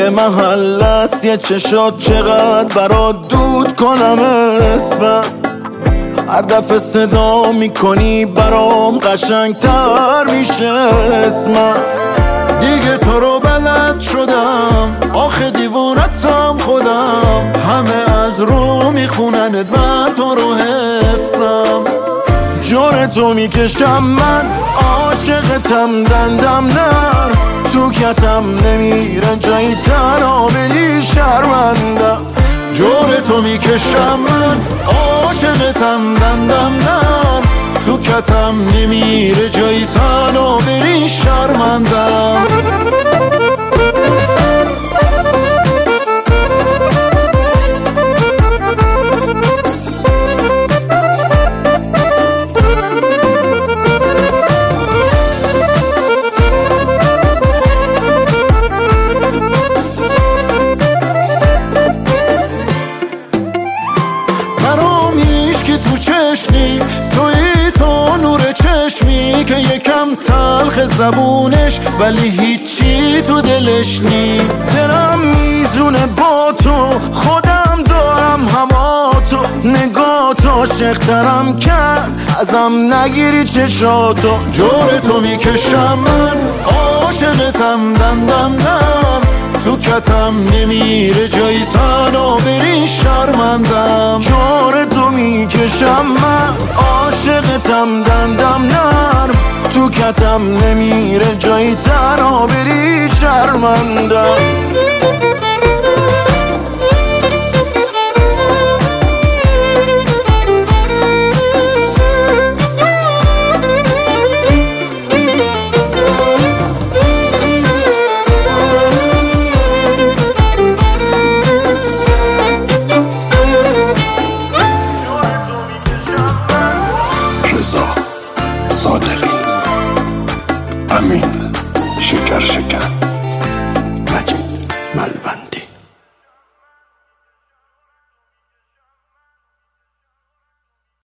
یه محل است یه چشات چقدر برات دود کنم اسمم هر دفعه صدا میکنی برام قشنگتر میشه اسمم دیگه تو رو بلد شدم آخه دیوونتم خودم همه از رو میخونند من تو رو حفظم جور تو میکشم من عاشقتم دندم نر تو کتم نمیره جایی تنها بری شرمندم جور تو میکشم من عاشقتم دندم نر تو کتم نمیره جایی تنها بری شرمندم تو نور چشمی که یکم تلخ زبونش ولی هیچی تو دلش نی دلم میزونه با تو خودم دارم هوا تو نگاه تو عاشق‌ترم کرد ازم نگیری چشاتو جور تو میکشم من عاشقتم دندم نم تو کتم نمیره جایی تنها بری شرمندم جور تو میکشم من عاشقتم دندم نرم تو کتم نمیره جایی تنها بری شرمندم